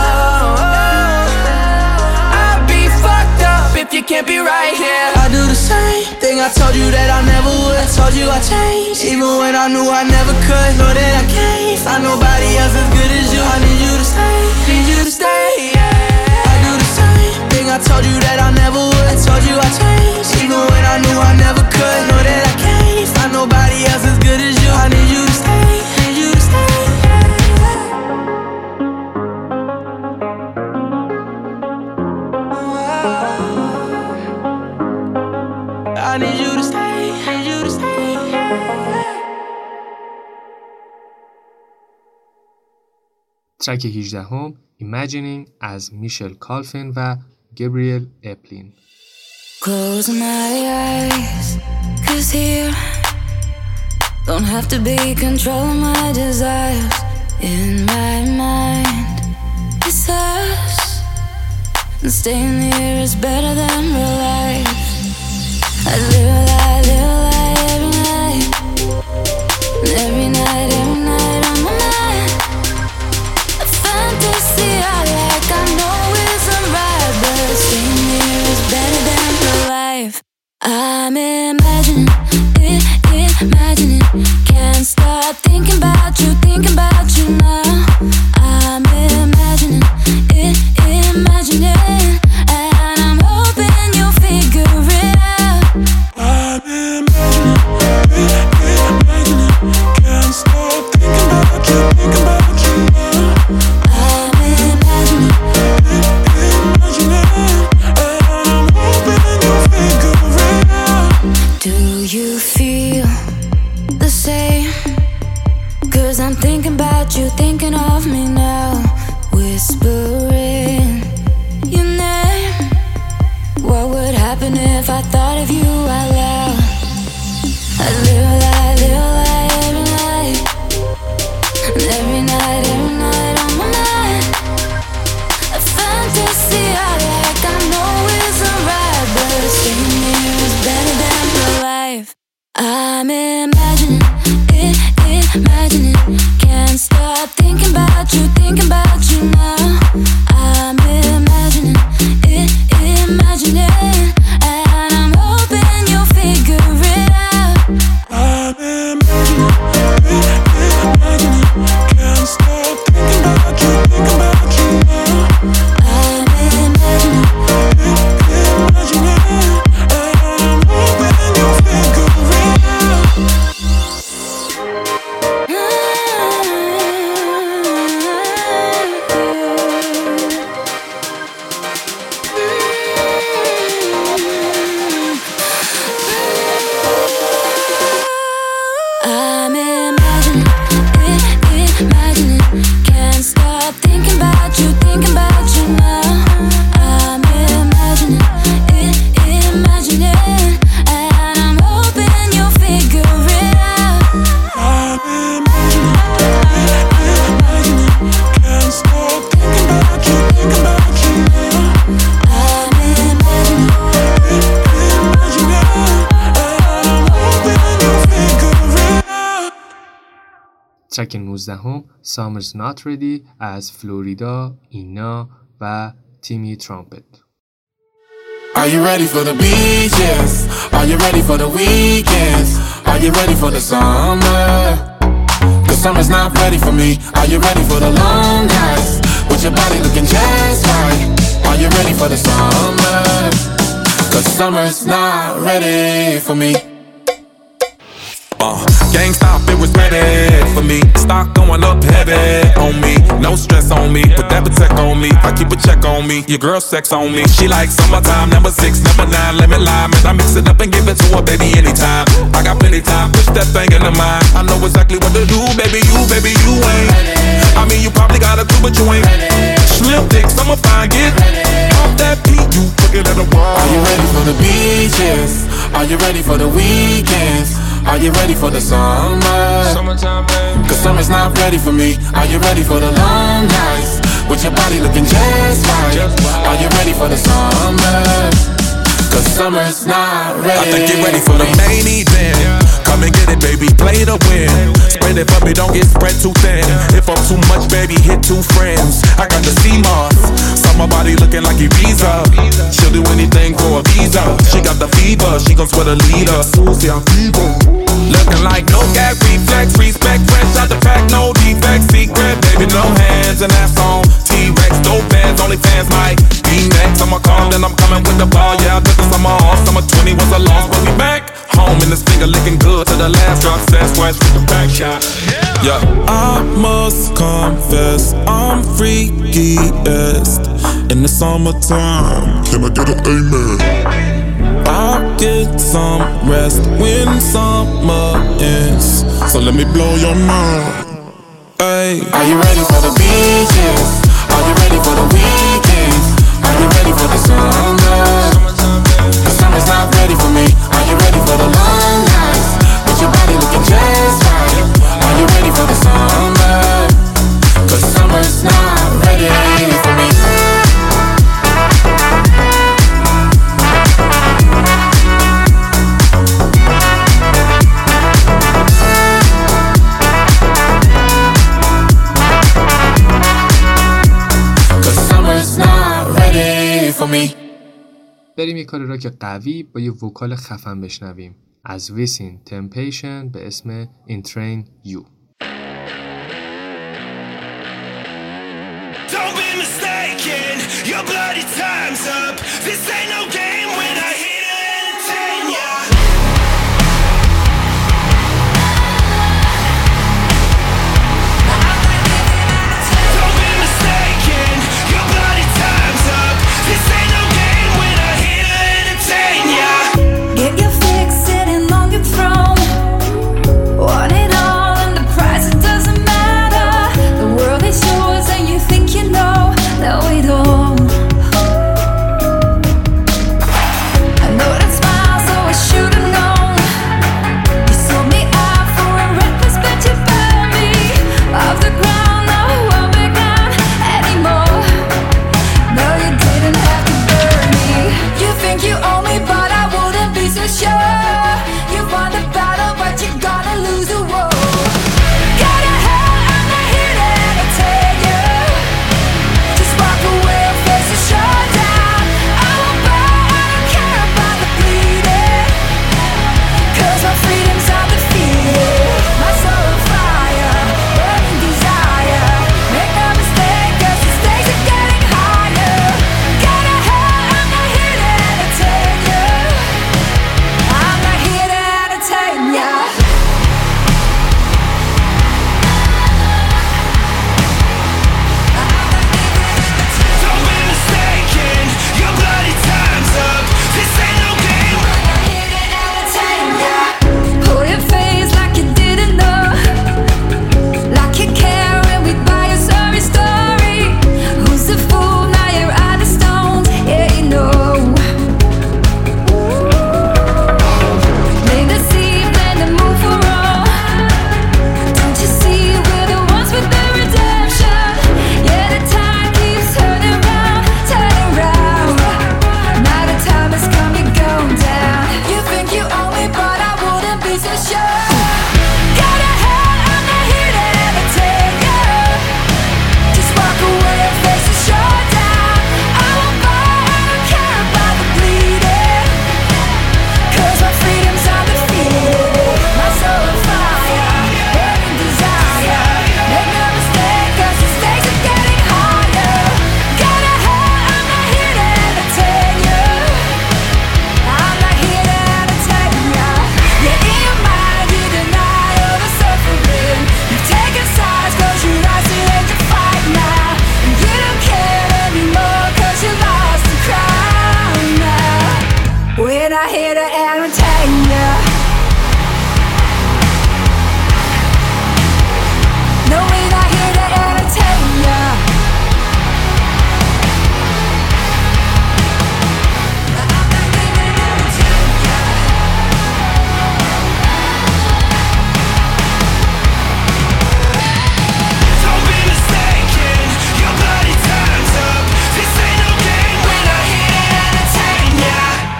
oh. I'd be fucked up if you can't be right here. I do the same thing I told you that I never would. I told you I changed, even when I knew I never could. Know that I can't find nobody else as good as you. I need you to stay, need you to stay. Yeah. I do the same thing I told you that I never would. I told you I changed, even when I knew I never could. Know that I can't find nobody else as good as you. I need you to stay, need you to stay. I need you to stay, need you to stay. ترک هجدهم Imagining از میشل کالفن و گبریل اپلین. Close my eyes, cause here don't have to be controlling my desires. In my mind, it's us, and staying here is better than real life. I live a lie, live a lie every night, and every night, every night on my mind. A fantasy I like, I know isn't right, but staying here is better than real life. I'm imagining it, imagining, can't stop thinking about you, thinking about you now. I'm imagining it, imagining, and I'm hoping you'll figure it out. I'm imagining it, imagining, can't stop thinking about you, thinking about you now. I'm imagining it, imagining, and I'm hoping you'll figure it out. Do you feel the same? Cause I'm thinking about you, thinking of me now. Whispering your name. What would happen if I thought of you out loud? I live a lie, ترک نوزدهم Summer's Not Ready از فلوریدا، اینا و تیمی ترامپت. Are you ready for the beaches? Are you ready for the weekends? Are you ready for the summer? Cause summer's not ready for me. Are you ready for the long nights? With your body looking just right. Are you ready for the summer? Cause summer's not ready for me. Uh, gang stop, it was ready for me. Stock going up heavy on me. No stress on me, put that protect on me. I keep a check on me, your girl sex on me. She like summertime, number six, number nine, lemon lime. And I mix it up and give it to her, baby, anytime. I got plenty time, push that thing in the mind. I know exactly what to do, baby, you, baby, you ain't. I mean, you probably got a clue, but you ain't. Slim dick, summer fine, get off that beat, you looking at the wall. Are you ready for the beaches? Are you ready for the weekends? Are you ready for the summer? Summertime, baby. Cause summer's not ready for me. Are you ready for the long nights? With your body looking just right. Just right. Are you ready for the summer? Cause summer's not ready. I think you're ready for the main event. Come and get it, baby, play to win. Spread it for me, don't get spread too thin. If I'm too much, baby, hit two friends. I got the sea moss. Summer body looking like Ibiza. She'll do anything for a visa. She got the fever, she gon' sweat a leader. Susie, I'm fever. Looking like no gag reflex, respect, fresh out the pack, no defects, secret, baby, no hands, and that's on T-Rex, dope fans, only fans might be next. I'm a call, then I'm coming with the ball, yeah, I took the summer off, summer twenty was a loss, but we back home, and this finger licking good to the last drop, Sasquatch with the back shot, yeah. I must confess, I'm freakiest in the summertime, can I get an amen? I'll get some rest when summer ends. So let me blow your mind. Ay. Are you ready for the beaches? Are you ready for the weekends? Are you ready for the summer? The summer's not ready for me. Are you ready for the long nights? With your body looking just right. Are you ready for the summer? Cause summer's not ready for me. بریم یک کار راک قوی با یه وکال خفن بشنویم از ویسین تمپیشن به اسم Entrain You. Don't be mistaken, your bloody time's up. This ain't no game when I hit to entertain ya. Don't be mistaken, your bloody time's up. This ain't no game when I hit to entertain ya. Get your fix sitting on your throne. Want it all and the price, it doesn't matter. The world is yours and you think you know. No, we don't. I know that smile, so I should have known. You sold me out for a reckless, but you burned me off the ground. No, I won't be gone anymore. No, you didn't have to burn me. You think you own me, but I wouldn't be so sure. You won the battle, but you're gonna lose the war. Go to hell, I'm not here to entertain you. Just walk away and face the showdown. I won't bow, I don't care about the bleeding. Cause my freedom's undefeated. My soul on fire, burning desire. Make no mistake, cause the stakes are getting higher. Go to hell, I'm not here to entertain you. I'm not here to entertain ya. No, we're not here to entertain ya. Don't be mistaken, your bloody time's up. This ain't no game, we're not here to entertain ya.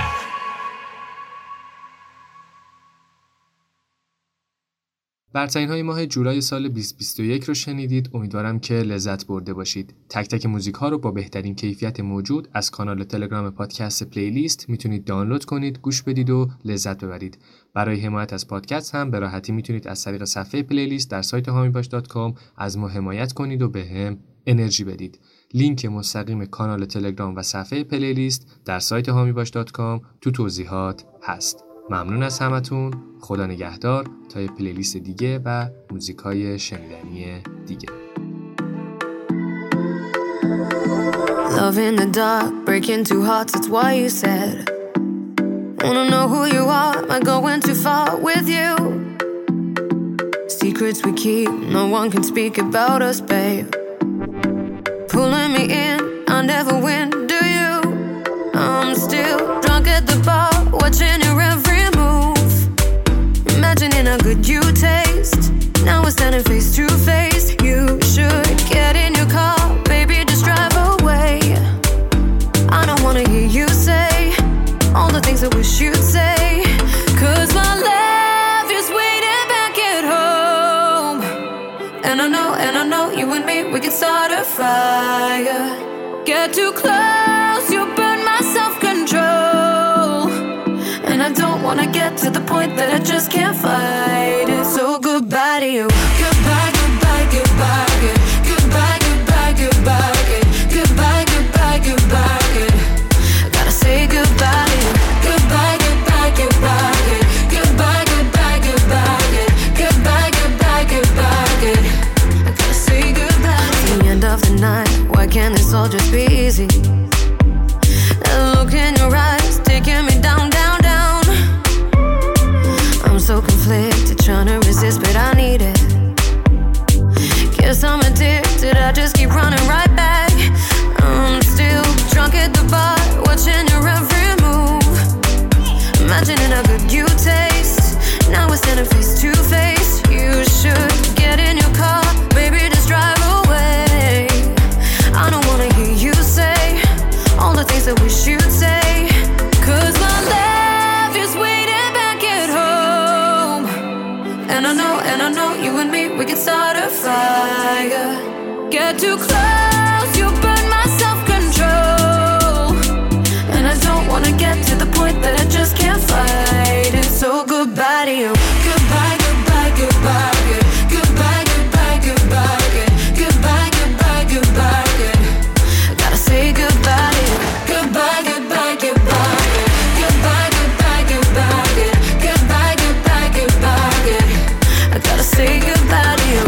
برترین های ماه جولای سال بیست و بیست و یک رو شنیدید. امیدوارم که لذت برده باشید. تک تک موزیک ها رو با بهترین کیفیت موجود از کانال تلگرام پادکست پلیلیست میتونید دانلود کنید، گوش بدید و لذت ببرید. برای حمایت از پادکست هم به راحتی میتونید از طریق صفحه پلیلیست در سایت هامیباش دات کام از ما حمایت کنید و به هم انرژی بدید. لینک مستقیم کانال تلگرام و صفحه پلیلیست در سایت هامیباش دات کام تو توضیحات هست. ممنون از همتون. خدا نگهدار تا یه پلیلیست دیگه و موزیکای شنیدنی دیگه. Love in the dark, breaking two hearts, that's why you said wanna know who you are, am I going too far with you? Secrets we keep, no one can speak about us, babe. Pulling me in, I never win, do you? I'm still drunk at the bar, watching your every move, imagining how good you taste. Now we're standing face to face. You should get in your car, baby, just drive away. I don't wanna hear you say all the things I wish you'd say, 'cause my love is waiting back at home. And I know, and I know you and me, we can start a fire. Get too close, you burn my self-control. And I don't wanna get to the point that I just can't fight it. So goodbye to you. Goodbye, goodbye, goodbye, good. Goodbye, goodbye, goodbye, good. Goodbye, goodbye, goodbye, good. I gotta say goodbye to you. Goodbye, goodbye, goodbye, good. Goodbye, goodbye, goodbye, good. Goodbye, goodbye, goodbye, good. I gotta say goodbye. At the end of the night, why can't this all just be easy? That look in your eyes, taking me down, down, down. I'm so conflicted, trying to resist, but I need it. Guess I'm addicted, I just keep running right back. I'm still drunk at the bar, watching your every move, imagining how good you taste. Now we're standing face to face. You should get in your car, baby, just drive away. I don't wanna hear you say all the things I wish you'd say, 'cause my love is waiting back at home. And I know, and I know you and me, we can start a fire. Get too close, you burn my self-control. And I don't wanna get to the point that I just can't fight it. So goodbye to you. Goodbye, goodbye, goodbye, good. Goodbye, goodbye, goodbye, good. Goodbye, goodbye, goodbye, good. I gotta say goodbye to you. Goodbye, goodbye, goodbye, good. Goodbye, goodbye, goodbye, good. Goodbye, goodbye, goodbye, good. I gotta say goodbye to you.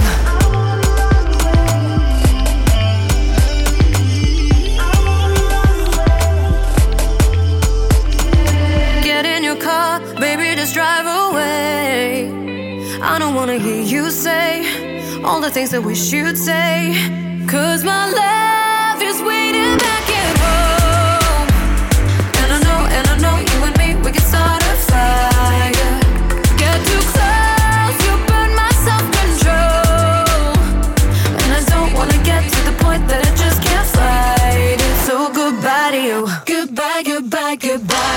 Get in your car, baby, just drive away. I don't wanna hear you say all the things I wish you'd say, 'cause my love is waiting back at home. And I know, and I know you and me, we can start a fire. Get too close, you burn my self-control. And I don't wanna get to the point that I just can't fight it. So goodbye to you. Goodbye, goodbye, goodbye.